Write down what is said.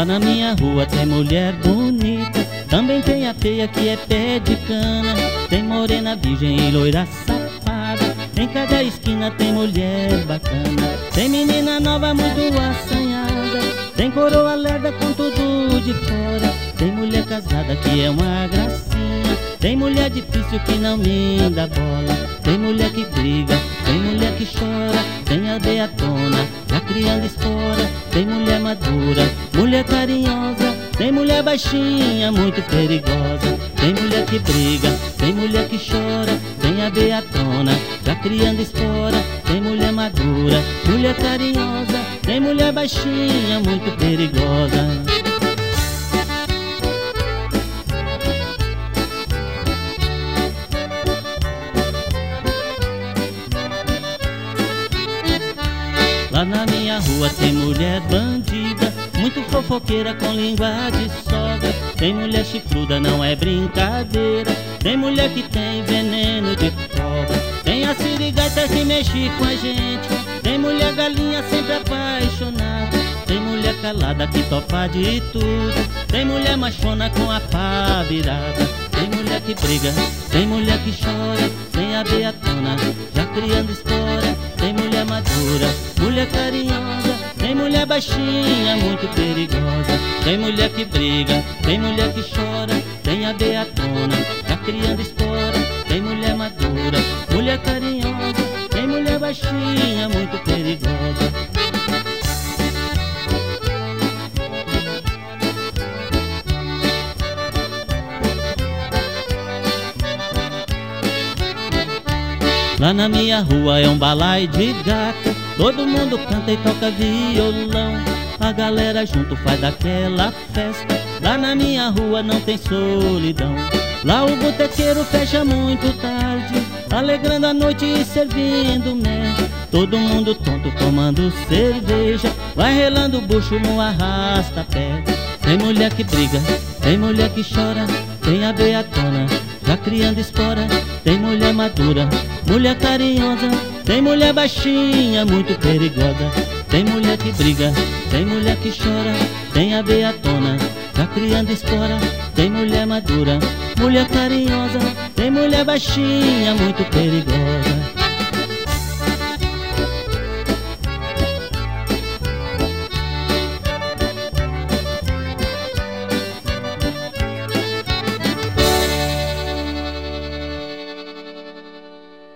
Lá na minha rua tem mulher bonita, também tem a feia que é pé de cana. Tem morena virgem e loira safada, em cada esquina tem mulher bacana. Tem menina nova muito assanhada, tem coroa lerda com tudo de fora. Tem mulher casada que é uma gracinha, tem mulher difícil que não me dá bola. Tem mulher que briga, tem mulher que chora, tem a beatona já criando espora. Tem mulher madura, mulher carinhosa, tem mulher baixinha, muito perigosa. Tem mulher que briga, tem mulher que chora, tem a beatona já criando espora. Tem mulher madura, mulher carinhosa, tem mulher baixinha, muito perigosa. Lá na minha rua tem mulher bandida, muito fofoqueira com língua de sogra. Tem mulher chifruda, não é brincadeira, tem mulher que tem veneno de cobra. Tem a sirigaita que mexe com a gente, tem mulher galinha sempre apaixonada. Tem mulher calada que topa de tudo, tem mulher machona com a pá virada. Tem mulher que briga, tem mulher que chora, tem a beatona já criando espora. Tem mulher madura, mulher carinhosa, tem mulher baixinha, muito perigosa. Tem mulher que briga, tem mulher que chora, tem a beatona já criando espora. Tem mulher madura, mulher carinhosa, tem mulher baixinha, muito perigosa. Lá na minha rua é um balai de gato, todo mundo canta e toca violão. A galera junto faz daquela festa, lá na minha rua não tem solidão. Lá o botequeiro fecha muito tarde, alegrando a noite e servindo mel. Todo mundo tonto tomando cerveja, vai relando o bucho no arrasta-pé. Tem mulher que briga, tem mulher que chora, tem a beatona já criando espora. Tem mulher madura, mulher carinhosa, tem mulher baixinha, muito perigosa. Tem mulher que briga, tem mulher que chora, tem a beatona já criando espora. Tem mulher madura, mulher carinhosa, tem mulher baixinha, muito perigosa.